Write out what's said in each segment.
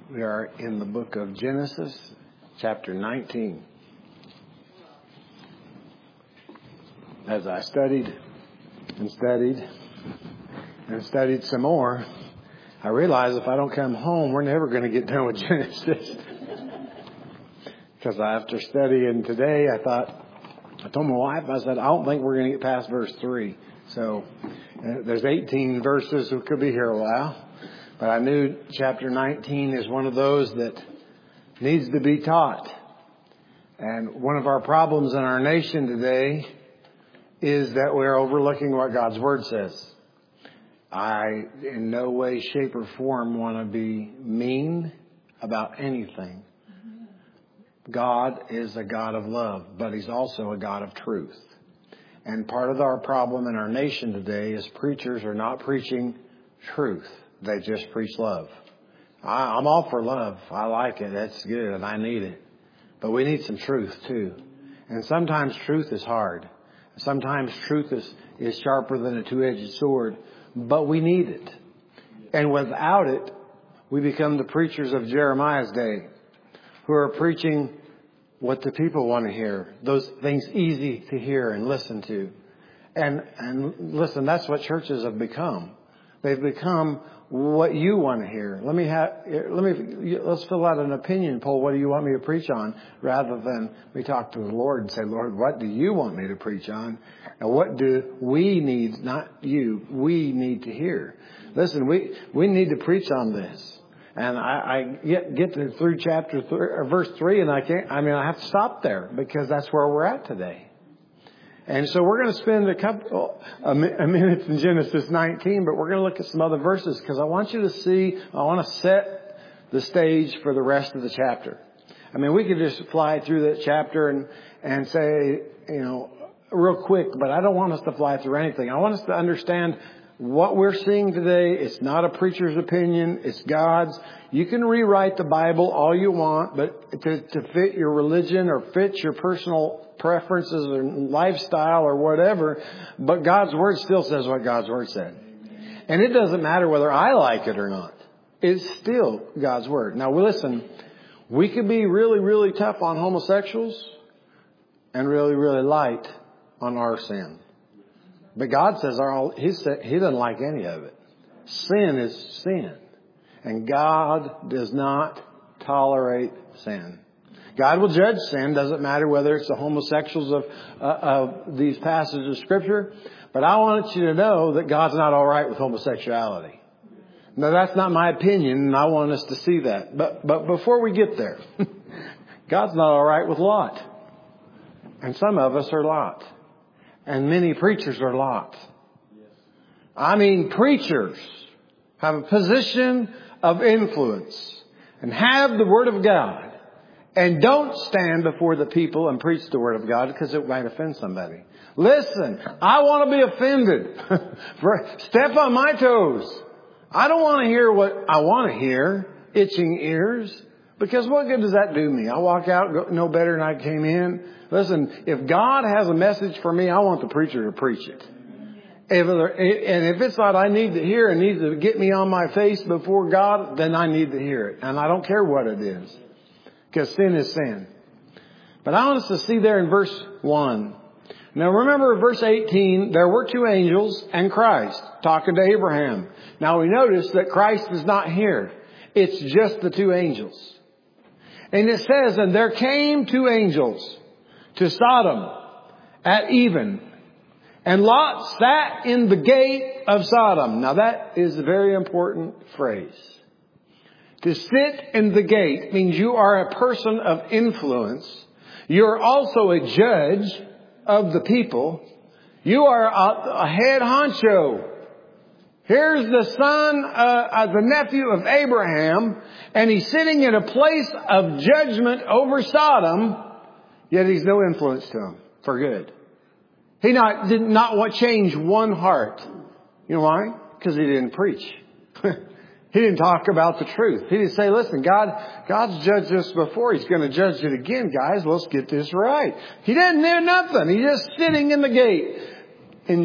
We are in the book of Genesis, chapter 19. As I studied some more, I realized if I don't come home, we're never going to get done with Genesis. Because after studying today, I told my wife, I said, I don't think we're going to get past verse 3. So there's 18 verses, so we could be here a while. But I knew chapter 19 is one of those that needs to be taught. And one of our problems in our nation today is that we're overlooking what God's Word says. I, in no way, shape, or form want to be mean about anything. God is a God of love, but He's also a God of truth. And part of our problem in our nation today is preachers are not preaching truth. They just preach love. I'm all for love. I like it. That's good. And I need it. But we need some truth too. And sometimes truth is hard. Sometimes truth is sharper than a two-edged sword. But we need it. And without it, we become the preachers of Jeremiah's day, who are preaching what the people want to hear. Those things easy to hear and listen to. And listen, that's what churches have become. They've become what you want to hear. Let's fill out an opinion poll. What do you want me to preach on? Rather than we talk to the Lord and say, Lord, what do you want me to preach on? And what do we need, not you, we need to hear? Listen, we need to preach on this. And I get through chapter 3, or verse 3, and I have to stop there because that's where we're at today. And so we're going to spend a couple of minutes in Genesis 19, but we're going to look at some other verses because I want to set the stage for the rest of the chapter. I mean, we could just fly through that chapter and say, real quick, but I don't want us to fly through anything. I want us to understand what we're seeing today. It's not a preacher's opinion. It's God's. You can rewrite the Bible all you want, but to fit your religion or fit your personal preferences or lifestyle or whatever. But God's Word still says what God's Word said. And it doesn't matter whether I like it or not. It's still God's Word. Now listen, we could be really, really tough on homosexuals and really, really light on our sin. But God says He doesn't like any of it. Sin is sin. And God does not tolerate sin. God will judge sin. Doesn't matter whether it's the homosexuals of these passages of Scripture. But I want you to know that God's not all right with homosexuality. Now, that's not my opinion, and I want us to see that. But before we get there, God's not all right with Lot. And some of us are Lot. And many preachers are Lot. I mean, preachers have a position of influence and have the Word of God and don't stand before the people and preach the Word of God because it might offend somebody. Listen, I want to be offended. Step on my toes. I don't want to hear what I want to hear, itching ears, because what good does that do me? I walk out no better than I came in. Listen, if God has a message for me, I want the preacher to preach it. If it's what I need to hear and needs to get me on my face before God, then I need to hear it. And I don't care what it is. Because sin is sin. But I want us to see there in verse 1. Now remember verse 18, there were two angels and Christ talking to Abraham. Now we notice that Christ is not here. It's just the two angels. And it says, and there came two angels to Sodom at even. And Lot sat in the gate of Sodom. Now that is a very important phrase. To sit in the gate means you are a person of influence. You're also a judge of the people. You are a head honcho. Here's the son, the nephew of Abraham, and he's sitting in a place of judgment over Sodom, yet he's no influence to him for good. He did not change one heart. You know why? Because he didn't preach. He didn't talk about the truth. He didn't say, listen, God's judged us before. He's going to judge it again, guys. Let's get this right. He didn't do nothing. He's just sitting in the gate,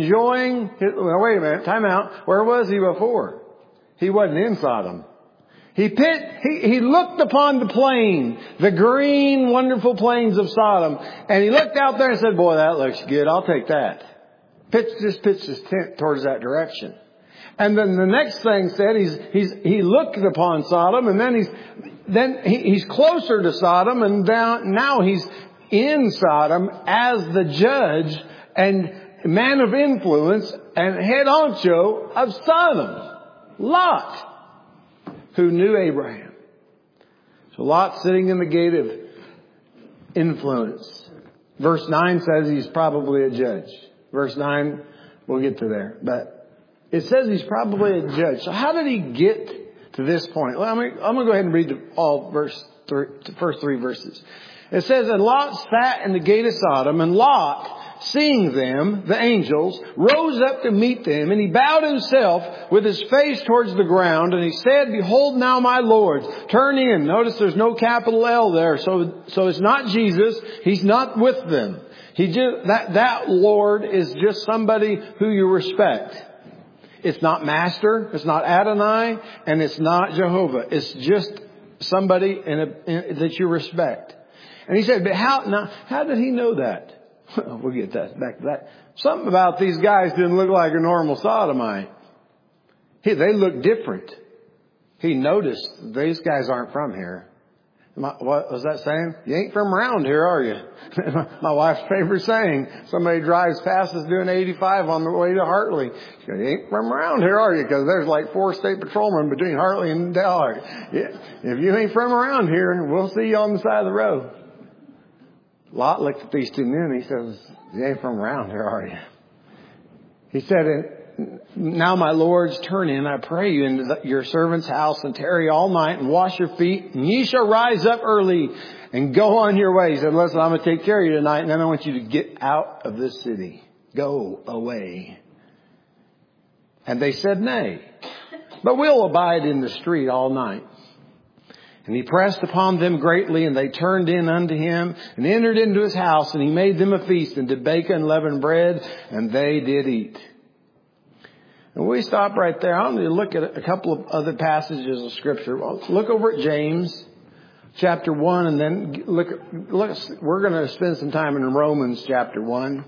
enjoying. Well, wait a minute. Time out. Where was he before? He wasn't in Sodom. He looked upon the plain, the green, wonderful plains of Sodom, and he looked out there and said, boy, that looks good. I'll take that. Just pitched his tent towards that direction. And then the next thing said, he looked upon Sodom, and then he's closer to Sodom, and now he's in Sodom as the judge and man of influence and head honcho of Sodom. Lot, who knew Abraham. So Lot sitting in the gate of influence. Verse 9 says he's probably a judge. Verse 9, we'll get to there. But it says he's probably a judge. So how did he get to this point? Well, I'm going to go ahead and read the first three verses. It says, and Lot sat in the gate of Sodom, and Lot, seeing them, the angels, rose up to meet them, and he bowed himself with his face towards the ground, and he said, behold now, my lords, turn in. Notice there's no capital L there, so it's not Jesus. He's not with them. That Lord is just somebody who you respect. It's not Master, it's not Adonai, and it's not Jehovah. It's just somebody that you respect. And he said, but how did he know that? We'll get back to that. Something about these guys didn't look like a normal sodomite. They look different. He noticed these guys aren't from here. What was that saying? You ain't from around here, are you? My wife's favorite saying. Somebody drives past us doing 85 on the way to Hartley. She goes, you ain't from around here, are you? Because there's like 4 state patrolmen between Hartley and Delaware. Yeah. If you ain't from around here, we'll see you on the side of the road. Lot looked at these two men and he says, you ain't from around here, are you? He said, now my lords, turn in, I pray you, into your servant's house and tarry all night and wash your feet, and ye shall rise up early and go on your way. He said, listen, I'm going to take care of you tonight, and then I want you to get out of this city. Go away. And they said, nay, but we'll abide in the street all night. And he pressed upon them greatly, and they turned in unto him, and entered into his house, and he made them a feast, and did bake unleavened bread, and they did eat. And we stop right there. I want to look at a couple of other passages of Scripture. Well, look over at James, chapter 1, and then we're going to spend some time in Romans, chapter 1.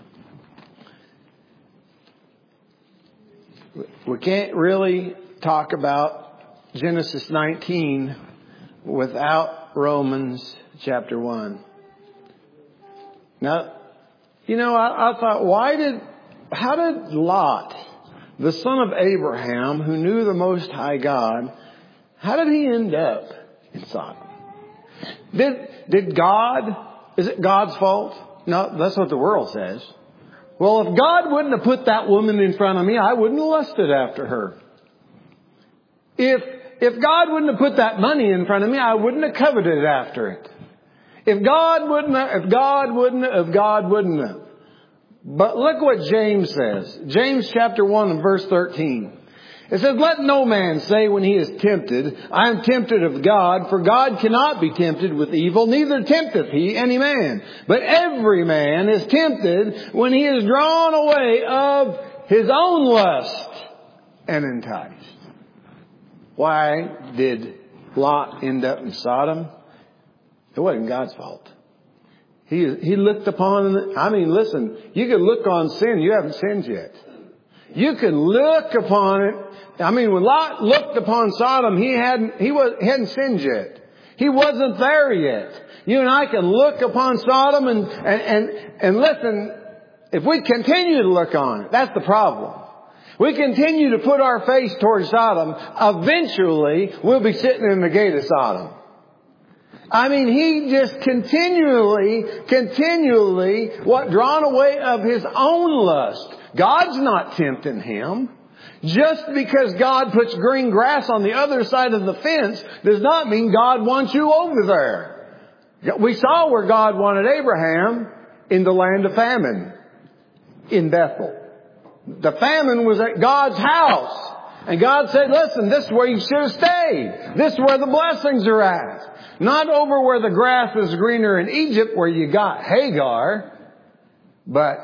We can't really talk about Genesis 19 without Romans chapter 1. Now, I thought, how did Lot, the son of Abraham, who knew the Most High God, how did he end up in Sodom? Is it God's fault? No, that's what the world says. Well, if God wouldn't have put that woman in front of me, I wouldn't have lusted after her. If God wouldn't have put that money in front of me, I wouldn't have coveted after it. If God wouldn't have. But look what James says. James chapter 1 and verse 13. It says, let no man say when he is tempted, I am tempted of God, for God cannot be tempted with evil, neither tempteth he any man. But every man is tempted when he is drawn away of his own lust and enticed. Why did Lot end up in Sodom? It wasn't God's fault. He looked upon, listen, you can look on sin. You haven't sinned yet. You can look upon it. When Lot looked upon Sodom, he hadn't sinned yet. He wasn't there yet. You and I can look upon Sodom and listen, if we continue to look on it, that's the problem. We continue to put our face towards Sodom, eventually we'll be sitting in the gate of Sodom. He just continually, drawn away of his own lust. God's not tempting him. Just because God puts green grass on the other side of the fence does not mean God wants you over there. We saw where God wanted Abraham in the land of famine in Bethel. The famine was at God's house. And God said, listen, this is where you should have stayed. This is where the blessings are at. Not over where the grass is greener in Egypt where you got Hagar. But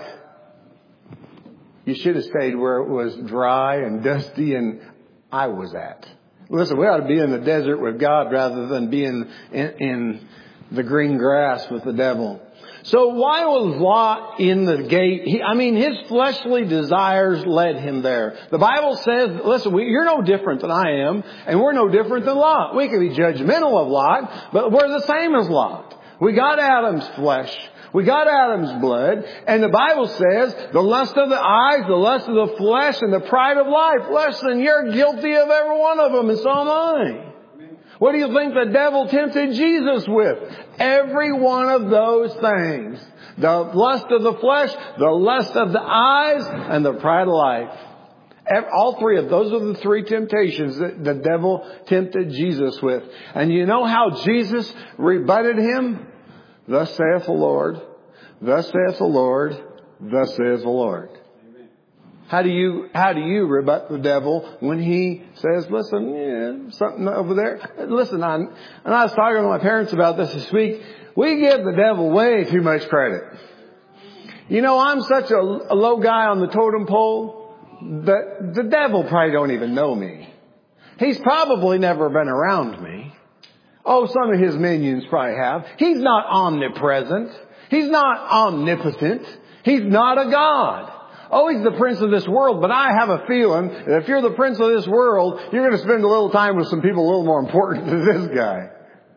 you should have stayed where it was dry and dusty and I was at. Listen, we ought to be in the desert with God rather than being in the green grass with the devil. So why was Lot in the gate? His fleshly desires led him there. The Bible says, listen, you're no different than I am, and we're no different than Lot. We can be judgmental of Lot, but we're the same as Lot. We got Adam's flesh. We got Adam's blood. And the Bible says, the lust of the eyes, the lust of the flesh, and the pride of life. Listen, you're guilty of every one of them, and so am I. What do you think the devil tempted Jesus with? Every one of those things. The lust of the flesh, the lust of the eyes, and the pride of life. All three of those are the three temptations that the devil tempted Jesus with. And you know how Jesus rebutted him? Thus saith the Lord, thus saith the Lord, thus saith the Lord. How do you rebut the devil when he says, listen, something over there? Listen, and I was talking to my parents about this week. We give the devil way too much credit. You know, I'm such a low guy on the totem pole that the devil probably don't even know me. He's probably never been around me. Oh, some of his minions probably have. He's not omnipresent. He's not omnipotent. He's not a God. Oh, he's the prince of this world, but I have a feeling that if you're the prince of this world, you're going to spend a little time with some people a little more important than this guy.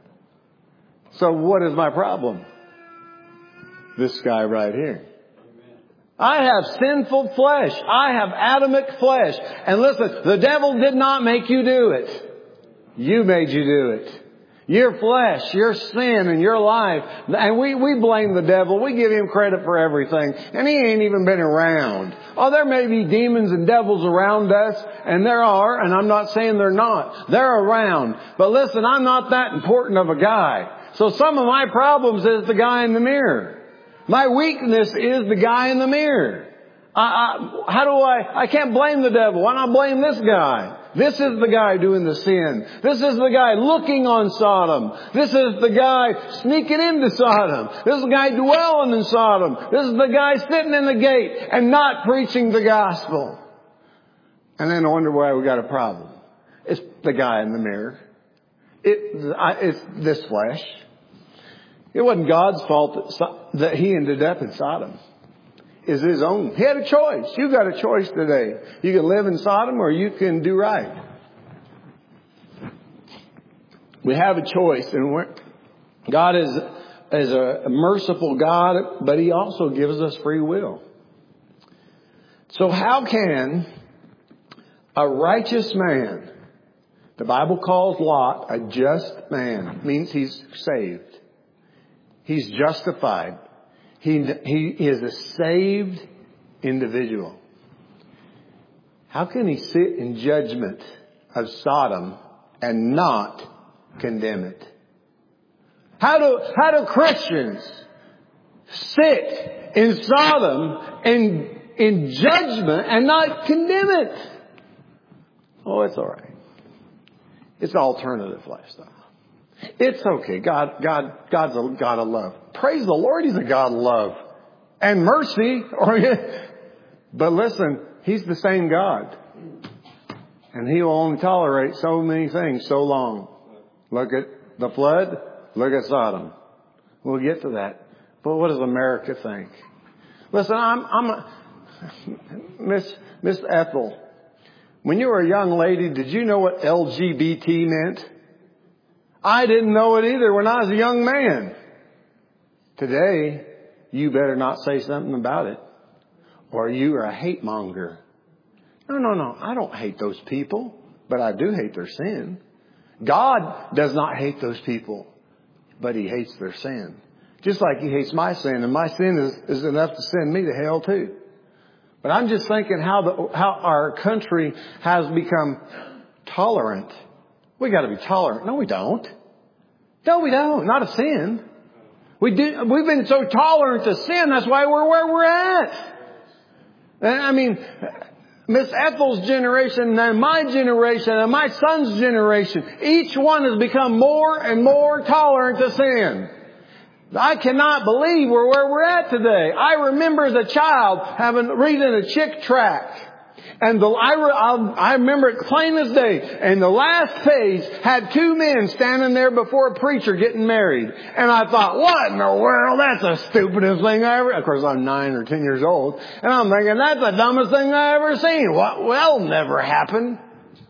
So what is my problem? This guy right here. I have sinful flesh. I have Adamic flesh. And listen, the devil did not make you do it. You made you do it. Your flesh, your sin, and your life. And we blame the devil. We give him credit for everything. And he ain't even been around. Oh, there may be demons and devils around us. And there are. And I'm not saying they're not. They're around. But listen, I'm not that important of a guy. So some of my problems is the guy in the mirror. My weakness is the guy in the mirror. I can't blame the devil. Why not blame this guy? This is the guy doing the sin. This is the guy looking on Sodom. This is the guy sneaking into Sodom. This is the guy dwelling in Sodom. This is the guy sitting in the gate and not preaching the gospel. And then I wonder why we got a problem. It's the guy in the mirror. It's this flesh. It wasn't God's fault that he ended up in Sodom. Is his own. He had a choice. You got a choice today. You can live in Sodom or you can do right. We have a choice, and God is a merciful God, but he also gives us free will. So how can a righteous man, the Bible calls Lot a just man, means he's saved. He's justified. He is a saved individual. How can he sit in judgment of Sodom and not condemn it? How do Christians sit in Sodom and in judgment and not condemn it? Oh, it's all right. It's alternative lifestyle. It's okay. God's a God of love. Praise the Lord, he's a God of love and mercy. But listen, he's the same God. And he will only tolerate so many things so long. Look at the flood. Look at Sodom. We'll get to that. But what does America think? Listen, Miss Ethel, when you were a young lady, did you know what LGBT meant? I didn't know it either when I was a young man. Today, you better not say something about it, or you are a hate monger. No. I don't hate those people, but I do hate their sin. God does not hate those people, but he hates their sin. Just like he hates my sin, and my sin is enough to send me to hell too. But I'm just thinking how our country has become tolerant. We got to be tolerant. No, we don't. No, we don't. Not a sin. We've been so tolerant to sin. That's why we're where we're at. I mean, Miss Ethel's generation and my generation and my son's generation, each one has become more and more tolerant to sin. I cannot believe we're where we're at today. I remember as a child reading a Chick tract. And I remember it plain as day. And the last page had two men standing there before a preacher getting married. And I thought, what in the world? That's the stupidest thing I ever... Of course, I'm 9 or 10 years old. And I'm thinking, that's the dumbest thing I ever seen. What? Well, never happened.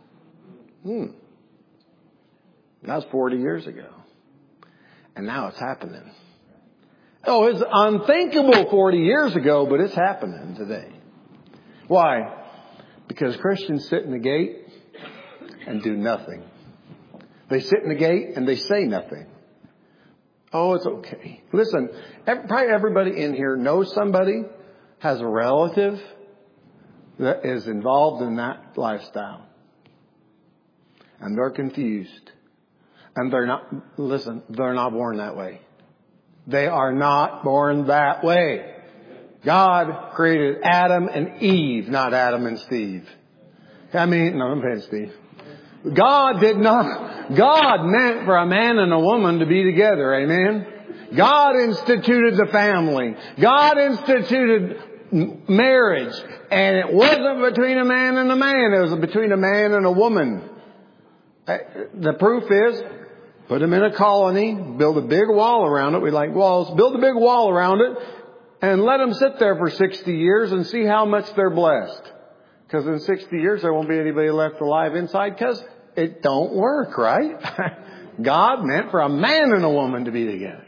That was 40 years ago. And now it's happening. Oh, it's unthinkable 40 years ago, but it's happening today. Why? Because Christians sit in the gate and do nothing. They sit in the gate and they say nothing. Oh, it's okay. Listen, probably everybody in here knows somebody, has a relative that is involved in that lifestyle. And they're confused. And they're not born that way. They are not born that way. God created Adam and Eve, not Adam and Steve. I'm saying Steve. God meant for a man and a woman to be together. Amen. God instituted the family. God instituted marriage. And it wasn't between a man and a man. It was between a man and a woman. The proof is, put them in a colony, build a big wall around it. We like walls. Build a big wall around it and let them sit there for 60 years and see how much they're blessed. Because in 60 years there won't be anybody left alive inside because it don't work, right? God meant for a man and a woman to be together.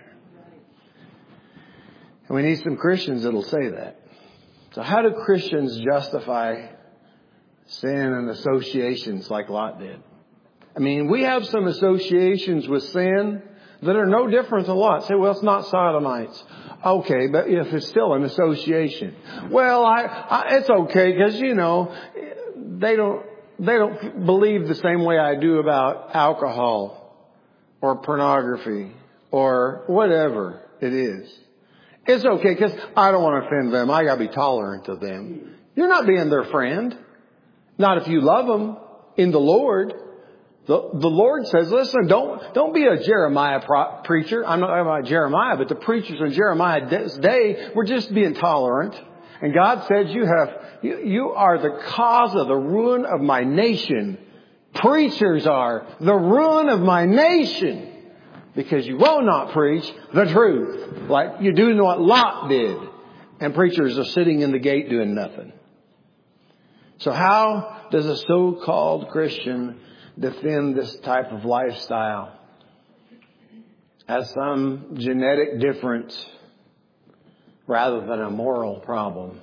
And we need some Christians that'll say that. So how do Christians justify sin and associations like Lot did? We have some associations with sin that are no different than Lot. Say, well, it's not sodomites. Okay, but if it's still an association. Well, it's okay because, they don't believe the same way I do about alcohol or pornography or whatever it is. It's okay because I don't want to offend them. I got to be tolerant of them. You're not being their friend. Not if you love them in the Lord. The Lord says, listen, don't be a Jeremiah preacher. I'm not talking about Jeremiah, but the preachers in Jeremiah's day were just being tolerant. And God said, you are the cause of the ruin of my nation. Preachers are the ruin of my nation because you will not preach the truth like you do what Lot did. And preachers are sitting in the gate doing nothing. So how does a so-called Christian defend this type of lifestyle as some genetic difference rather than a moral problem?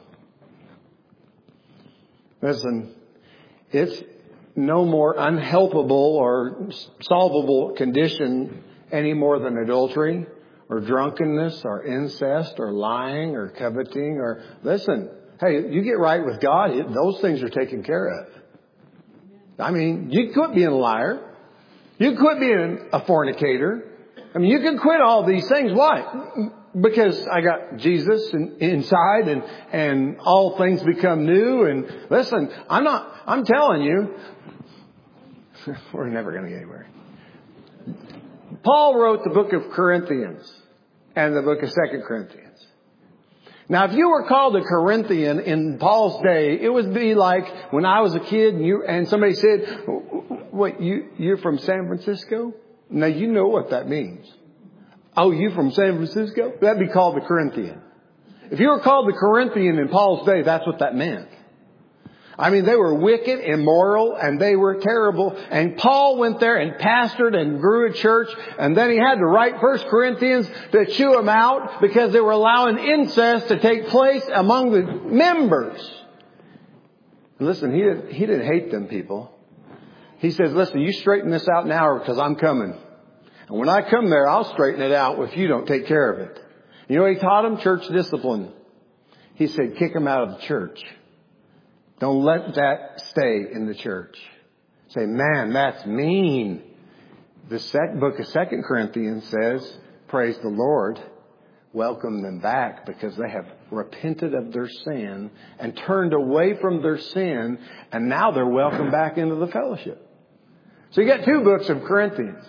Listen, it's no more unhelpable or solvable condition any more than adultery or drunkenness or incest or lying or coveting or listen, hey, you get right with God, those things are taken care of. You quit being a liar. You quit being a fornicator. You can quit all these things. Why? Because I got Jesus inside and all things become new. And listen, I'm telling you, we're never going to get anywhere. Paul wrote the book of Corinthians and the book of 2 Corinthians. Now, if you were called a Corinthian in Paul's day, it would be like when I was a kid and somebody said, "What, you're from San Francisco?" Now, you know what that means. Oh, you from San Francisco? That'd be called the Corinthian. If you were called the Corinthian in Paul's day, that's what that meant. They were wicked, immoral, and they were terrible. And Paul went there and pastored and grew a church. And then he had to write 1 Corinthians to chew them out because they were allowing incest to take place among the members. And listen, he didn't hate them people. He says, listen, you straighten this out now because I'm coming. And when I come there, I'll straighten it out if you don't take care of it. You know what he taught them? Church discipline. He said, kick them out of the church. Don't let that stay in the church. Say, man, that's mean. The book of 2 Corinthians says, praise the Lord, welcome them back because they have repented of their sin and turned away from their sin, and now they're welcomed back into the fellowship. So you got 2 books of Corinthians.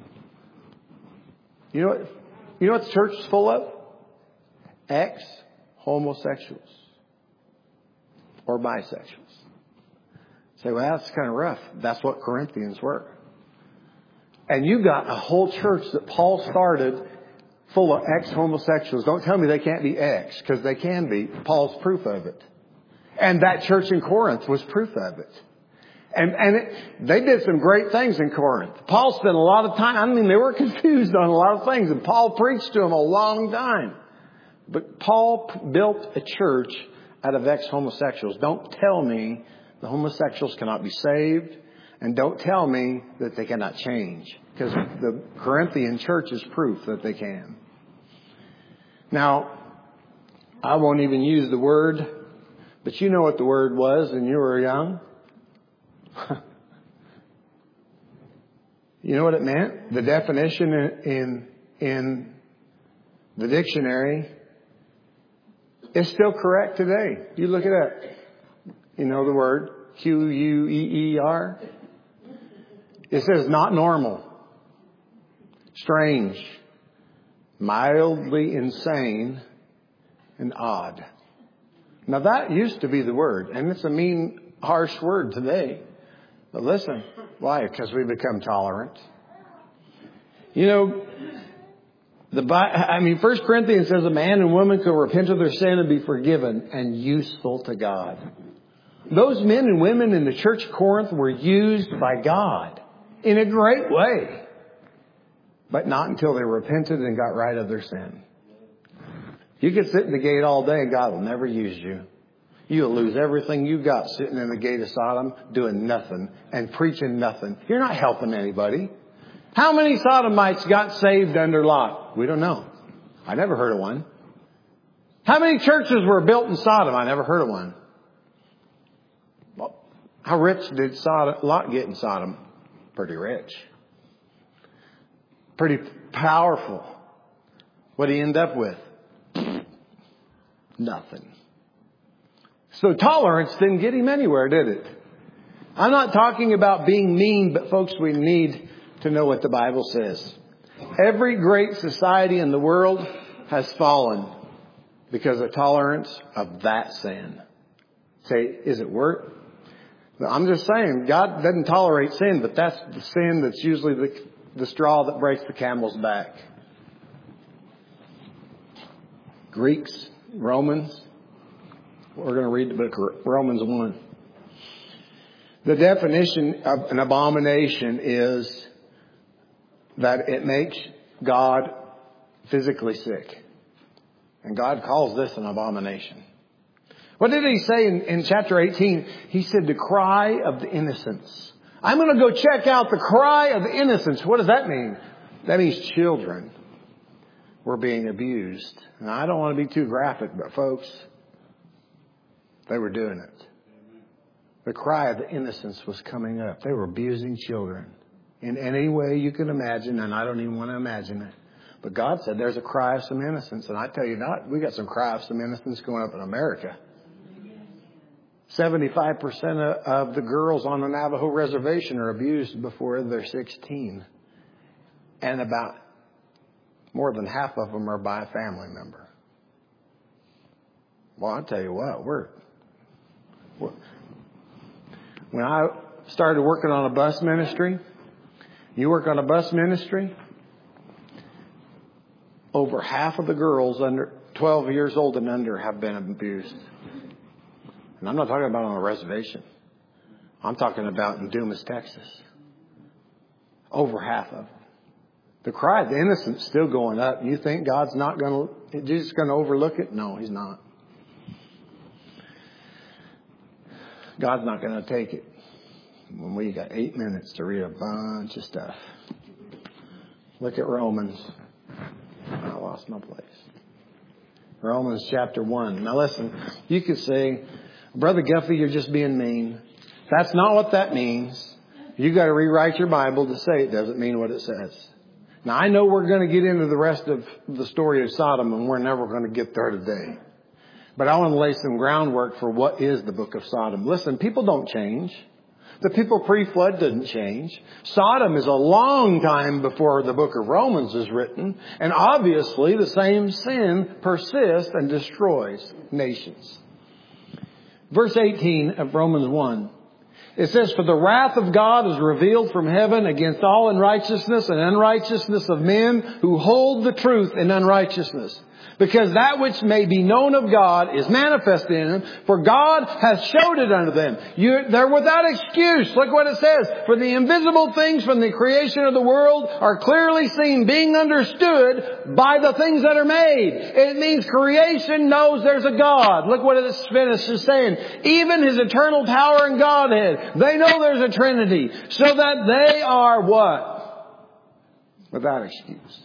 You know what the church is full of? Ex-homosexuals. Or bisexuals. Say, well, that's kind of rough. That's what Corinthians were. And you got a whole church that Paul started full of ex-homosexuals. Don't tell me they can't be ex, because they can be. Paul's proof of it. And that church in Corinth was proof of it. They did some great things in Corinth. Paul spent a lot of time. I mean, they were confused on a lot of things, and Paul preached to them a long time. But Paul built a church out of ex-homosexuals. Don't tell me the homosexuals cannot be saved, and don't tell me that they cannot change, because the Corinthian church is proof that they can. Now, I won't even use the word, but you know what the word was when you were young. You know what it meant? The definition in the dictionary is still correct today. You look it up. You know the word Queer. It says not normal, strange, mildly insane, and odd. Now that used to be the word, and it's a mean, harsh word today. But listen, why? Because we become tolerant. You know, 1 Corinthians says a man and woman can repent of their sin and be forgiven and useful to God. Those men and women in the church of Corinth were used by God in a great way. But not until they repented and got rid of their sin. You can sit in the gate all day and God will never use you. You'll lose everything you got sitting in the gate of Sodom doing nothing and preaching nothing. You're not helping anybody. How many Sodomites got saved under Lot? We don't know. I never heard of one. How many churches were built in Sodom? I never heard of one. Well, how rich did Lot get in Sodom? Pretty rich. Pretty powerful. What did he end up with? Nothing. So tolerance didn't get him anywhere, did it? I'm not talking about being mean, but folks, we need to know what the Bible says. Every great society in the world has fallen because of tolerance of that sin. Say, is it worth? I'm just saying, God doesn't tolerate sin, but that's the sin that's usually the straw that breaks the camel's back. Greeks, Romans. We're going to read the book of Romans 1. The definition of an abomination is that it makes God physically sick. And God calls this an abomination. What did he say in chapter 18? He said the cry of the innocents. I'm going to go check out the cry of the innocents. What does that mean? That means children were being abused. And I don't want to be too graphic, but folks, they were doing it. The cry of the innocents was coming up. They were abusing children in any way you can imagine, and I don't even want to imagine it. But God said there's a cry of some innocence. And I tell you not, we got some cry of some innocence going up in America. 75% of the girls on the Navajo reservation are abused before they're 16. And about more than half of them are by a family member. Well, I'll tell you what, when I started working on a bus ministry, you work on a bus ministry, over half of the girls under 12 years old and under have been abused. And I'm not talking about on a reservation. I'm talking about in Dumas, Texas. Over half of them. The cry of the innocent is still going up. You think God's not going to, Jesus is going to overlook it? No, He's not. God's not going to take it. When we got 8 minutes to read a bunch of stuff. Look at Romans. I lost my place. Romans chapter 1. Now listen, you could say, Brother Guffey, you're just being mean. That's not what that means. You got to rewrite your Bible to say it doesn't mean what it says. Now I know we're going to get into the rest of the story of Sodom, and we're never going to get there today. But I want to lay some groundwork for what is the book of Sodom. Listen, people don't change. The people pre-flood didn't change. Sodom is a long time before the book of Romans is written. And obviously the same sin persists and destroys nations. Verse 18 of Romans 1. It says, for the wrath of God is revealed from heaven against all unrighteousness and unrighteousness of men who hold the truth in unrighteousness. Because that which may be known of God is manifest in them, for God hath showed it unto them. They're without excuse. Look what it says. For the invisible things from the creation of the world are clearly seen, being understood by the things that are made. It means creation knows there's a God. Look what it finishes saying. Even His eternal power and Godhead. They know there's a Trinity. So that they are what? Without excuse.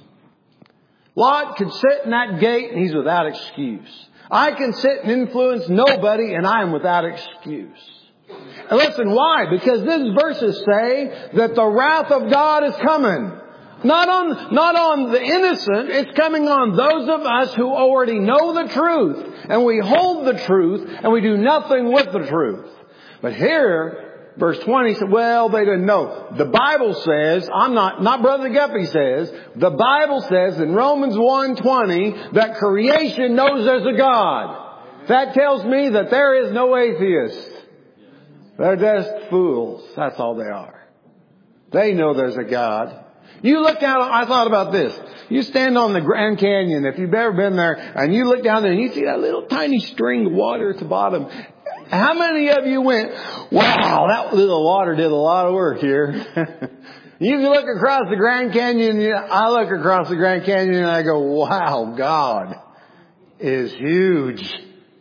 Lot could sit in that gate and he's without excuse. I can sit and influence nobody and I'm without excuse. And listen, why? Because these verses say that the wrath of God is coming. Not on the innocent. It's coming on those of us who already know the truth. And we hold the truth and we do nothing with the truth. But here, verse 20 said, well, they didn't know. The Bible says, not Brother Guppy says, the Bible says in Romans 1:20 that creation knows there's a God. That tells me that there is no atheist. They're just fools. That's all they are. They know there's a God. You look out, I thought about this. You stand on the Grand Canyon, if you've ever been there, and you look down there and you see that little tiny string of water at the bottom. How many of you went, wow, that little water did a lot of work here. You can look across the Grand Canyon. I look across the Grand Canyon and I go, wow, God is huge.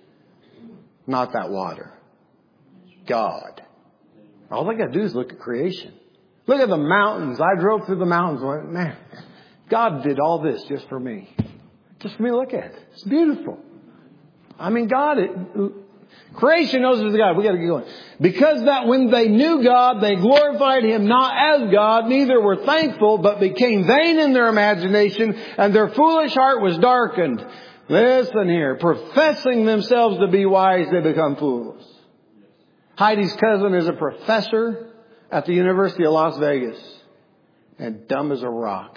Not that water. God. All I got to do is look at creation. Look at the mountains. I drove through the mountains and went, man, God did all this just for me. Just for me to look at it. It's beautiful. I mean, creation knows there's a God. We got to get going. Because that when they knew God, they glorified Him not as God, neither were thankful, but became vain in their imagination, and their foolish heart was darkened. Listen here. Professing themselves to be wise, they become fools. Heidi's cousin is a professor at the University of Las Vegas. And dumb as a rock.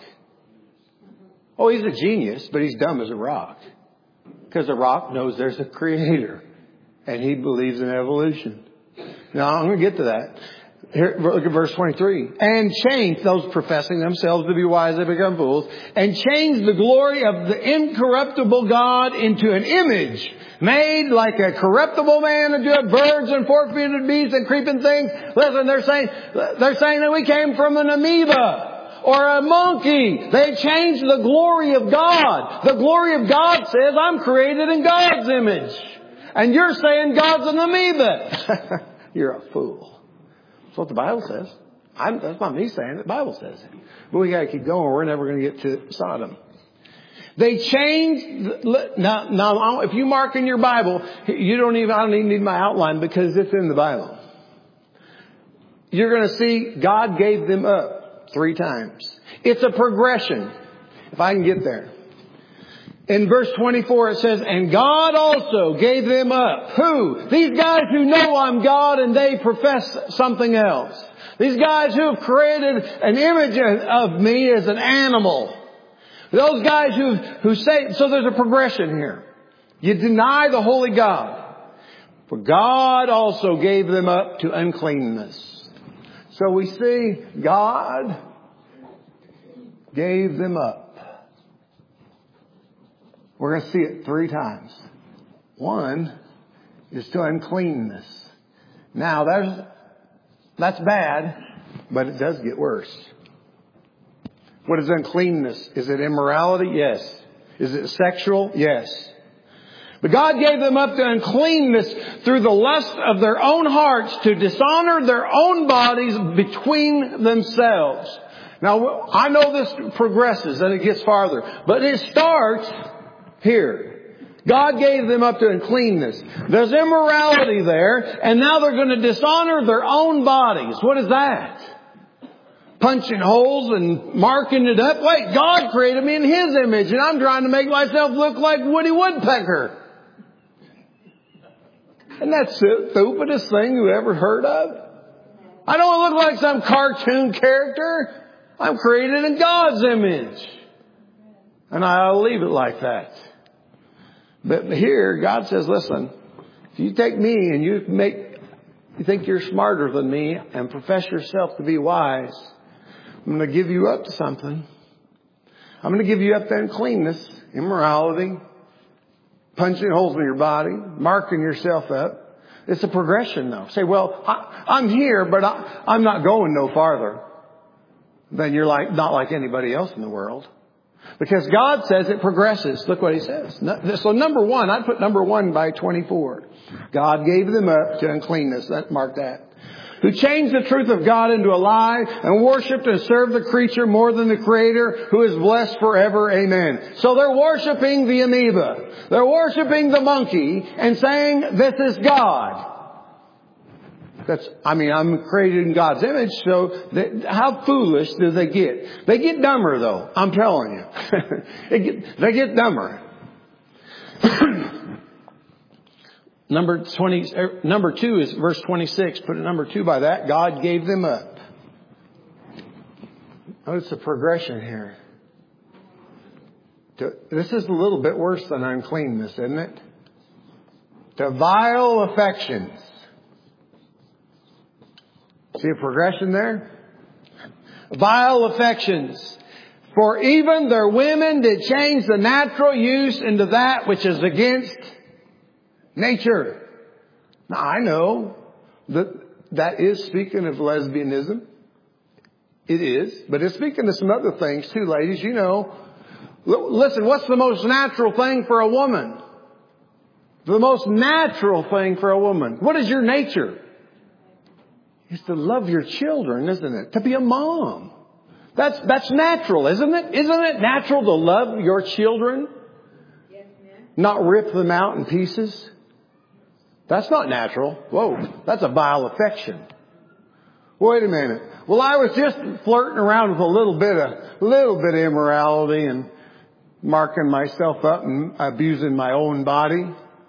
Oh, he's a genius, but he's dumb as a rock. Because the rock knows there's a creator. And he believes in evolution. Now, I'm going to get to that. Here, look at verse 23. And change, those professing themselves to be wise, they become fools. And change the glory of the incorruptible God into an image made like a corruptible man, into birds and four-footed beasts and creeping things. Listen, they're saying that we came from an amoeba or a monkey. They changed the glory of God. The glory of God says, I'm created in God's image. And you're saying God's an amoeba. You're a fool. That's what the Bible says. That's not me saying it. The Bible says it. But we got to keep going. We're never going to get to Sodom. They changed. Now, if you mark in your Bible, I don't even need my outline because it's in the Bible. You're going to see God gave them up 3 times. It's a progression. If I can get there. In verse 24 it says, and God also gave them up. Who? These guys who know I'm God and they profess something else. These guys who have created an image of me as an animal. Those guys who say, so there's a progression here. You deny the holy God. For God also gave them up to uncleanness. So we see God gave them up. We're going to see it 3 times. 1 is to uncleanness. Now, that's bad, but it does get worse. What is uncleanness? Is it immorality? Yes. Is it sexual? Yes. But God gave them up to uncleanness through the lust of their own hearts to dishonor their own bodies between themselves. Now, I know this progresses and it gets farther, but it starts here. God gave them up to uncleanness. There's immorality there, and now they're going to dishonor their own bodies. What is that? Punching holes and marking it up. Wait, God created me in His image, and I'm trying to make myself look like Woody Woodpecker. And that's the stupidest thing you ever heard of. I don't want to look like some cartoon character. I'm created in God's image. And I'll leave it like that. But here, God says, listen, if you take me and you make You think you're smarter than me and profess yourself to be wise. I'm going to give you up to something. I'm going to give you up to uncleanness, immorality, punching holes in your body, marking yourself up. It's a progression though. Say, well, I'm here, but I'm not going no farther. Then you're not like anybody else in the world. Because God says it progresses. Look what He says. So number one, I'd put number one by 24. God gave them up to uncleanness. Mark that. Who changed the truth of God into a lie and worshipped and served the creature more than the Creator, who is blessed forever. Amen. So they're worshiping the amoeba. They're worshiping the monkey and saying, this is God. I'm created in God's image, so how foolish do they get? They get dumber though, I'm telling you. They get dumber. Number 2 is verse 26. Put a number 2 by that. God gave them up. Notice the progression here. This is a little bit worse than uncleanness, isn't it? To vile affections. See a progression there? Vile affections. For even their women did change the natural use into that which is against nature. Now I know that is speaking of lesbianism. It is. But it's speaking of some other things too, ladies. You know, listen, what's the most natural thing for a woman? The most natural thing for a woman. What is your nature? It's to love your children, isn't it? To be a mom. That's natural, isn't it? Isn't it natural to love your children? Yes, ma'am. Not rip them out in pieces? That's not natural. Whoa, that's a vile affection. Wait a minute. Well, I was just flirting around with a little bit of immorality and marking myself up and abusing my own body.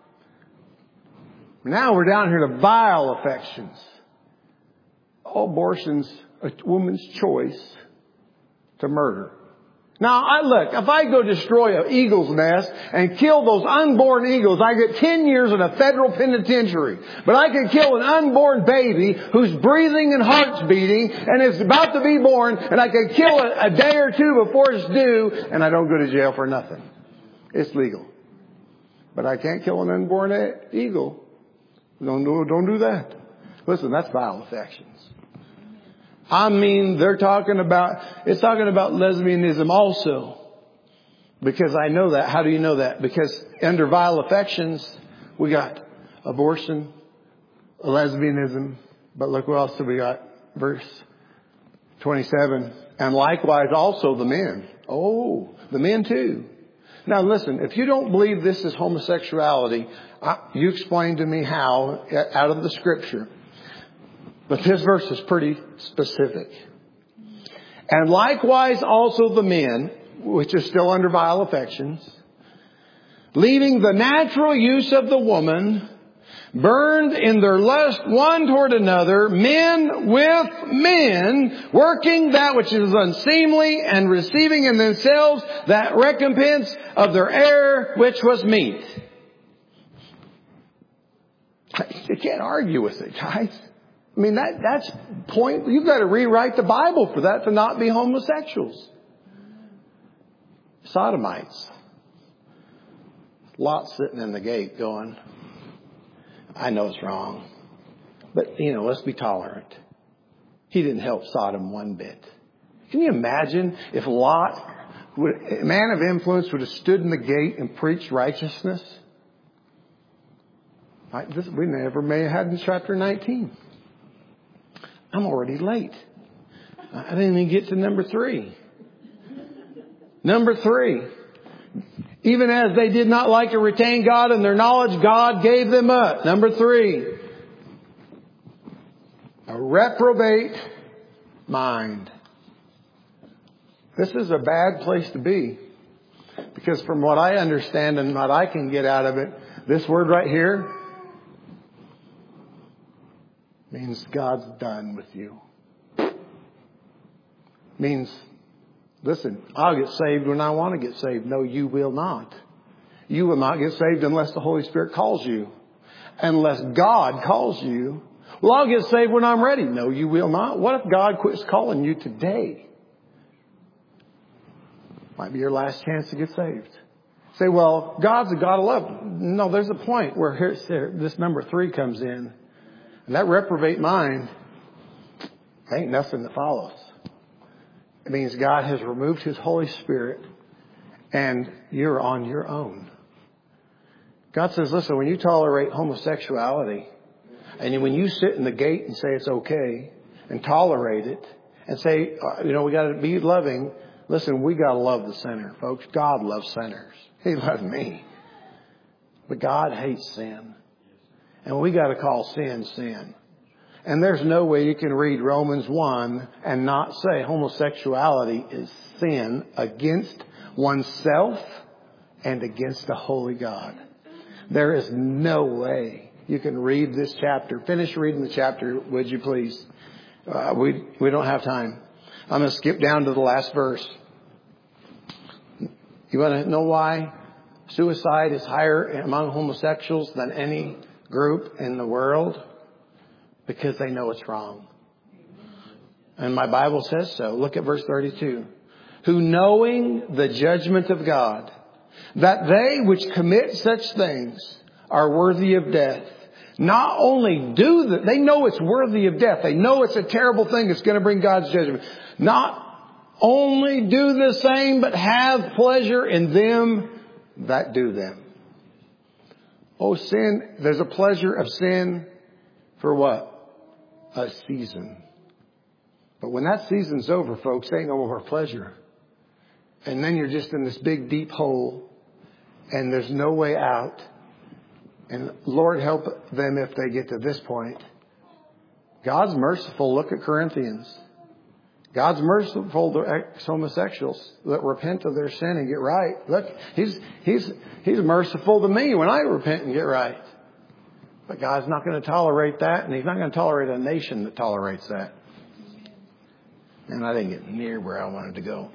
Now we're down here to vile affections. Abortion's a woman's choice to murder. Now, look, if I go destroy an eagle's nest and kill those unborn eagles, I get 10 years in a federal penitentiary. But I can kill an unborn baby who's breathing and heart's beating and is about to be born, and I can kill it a day or two before it's due, and I don't go to jail for nothing. It's legal. But I can't kill an unborn eagle. Don't do that. Listen, that's vile affections. It's talking about lesbianism also. Because I know that. How do you know that? Because under vile affections, we got abortion, lesbianism, but look what else we got. Verse 27. And likewise also the men. Oh, the men too. Now listen, if you don't believe this is homosexuality, you explain to me how out of the Scripture. But this verse is pretty specific. And likewise also the men, which is still under vile affections, leaving the natural use of the woman, burned in their lust one toward another, men with men, working that which is unseemly, and receiving in themselves that recompense of their error which was meet. You can't argue with it, guys. I mean, that's point. You've got to rewrite the Bible for that to not be homosexuals. Sodomites. Lot sitting in the gate going, I know it's wrong. But, let's be tolerant. He didn't help Sodom one bit. Can you imagine if Lot, a man of influence, would have stood in the gate and preached righteousness? We never may have had in chapter 19. I'm already late. I didn't even get to number 3. Number 3. Even as they did not like to retain God in their knowledge, God gave them up. Number 3. A reprobate mind. This is a bad place to be. Because from what I understand and what I can get out of it, this word right here means God's done with you. Means, listen, I'll get saved when I want to get saved. No, you will not. You will not get saved unless the Holy Spirit calls you. Unless God calls you. Well, I'll get saved when I'm ready. No, you will not. What if God quits calling you today? Might be your last chance to get saved. Say, well, God's a God of love. No, there's a point where this number 3 comes in. And that reprobate mind, ain't nothing that follows. It means God has removed His Holy Spirit and you're on your own. God says, listen, when you tolerate homosexuality and when you sit in the gate and say it's okay and tolerate it and say, we got to be loving. Listen, we got to love the sinner, folks. God loves sinners. He loves me. But God hates sin. And we got to call sin, sin. And there's no way you can read Romans 1 and not say homosexuality is sin against oneself and against the holy God. There is no way you can read this chapter. Finish reading the chapter, would you please? We don't have time. I'm going to skip down to the last verse. You want to know why suicide is higher among homosexuals than any group in the world? Because they know it's wrong. And my Bible says so. Look at verse 32. Who knowing the judgment of God, that they which commit such things are worthy of death, not only do that, they know it's worthy of death. They know it's a terrible thing. It's going to bring God's judgment. Not only do the same, but have pleasure in them that do them. Oh, sin, there's a pleasure of sin for what? A season. But when that season's over, folks, ain't no more pleasure. And then you're just in this big, deep hole and there's no way out. And Lord help them if they get to this point. God's merciful. Look at Corinthians. God's merciful to ex-homosexuals that repent of their sin and get right. Look, He's merciful to me when I repent and get right. But God's not going to tolerate that, and He's not going to tolerate a nation that tolerates that. And I didn't get near where I wanted to go.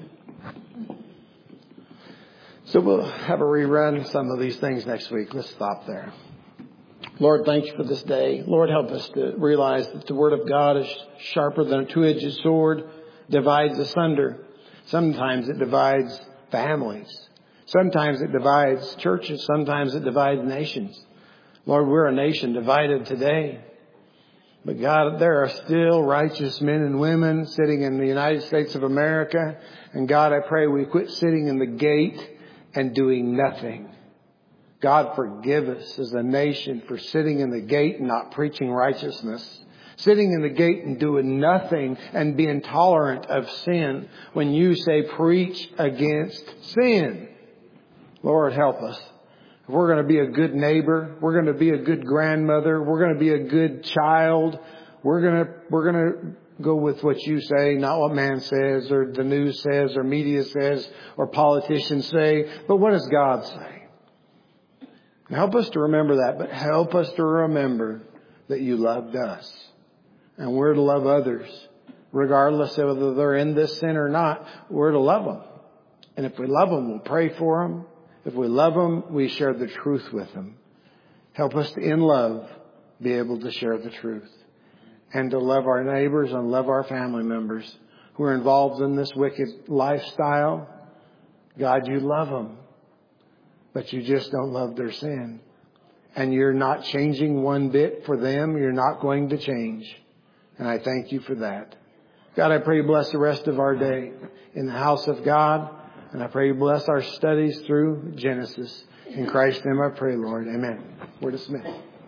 So we'll have a rerun of some of these things next week. Let's stop there. Lord, thank you for this day. Lord, help us to realize that the Word of God is sharper than a two-edged sword, divides asunder. Sometimes it divides families. Sometimes it divides churches. Sometimes it divides nations. Lord, we're a nation divided today. But God, there are still righteous men and women sitting in the United States of America. And God, I pray we quit sitting in the gate and doing nothing. God, forgive us as a nation for sitting in the gate and not preaching righteousness. Sitting in the gate and doing nothing and being tolerant of sin when you say preach against sin. Lord, help us. If we're going to be a good neighbor, we're going to be a good grandmother, we're going to be a good child, we're going to go with what you say, not what man says or the news says or media says or politicians say, but what does God say? Help us to remember that, but help us to remember that you loved us. And we're to love others, regardless of whether they're in this sin or not. We're to love them. And if we love them, we'll pray for them. If we love them, we share the truth with them. Help us to, in love, be able to share the truth. And to love our neighbors and love our family members who are involved in this wicked lifestyle. God, you love them. But you just don't love their sin. And you're not changing one bit for them. You're not going to change. And I thank you for that. God, I pray you bless the rest of our day in the house of God. And I pray you bless our studies through Genesis. In Christ's name I pray, Lord. Amen. We're dismissed.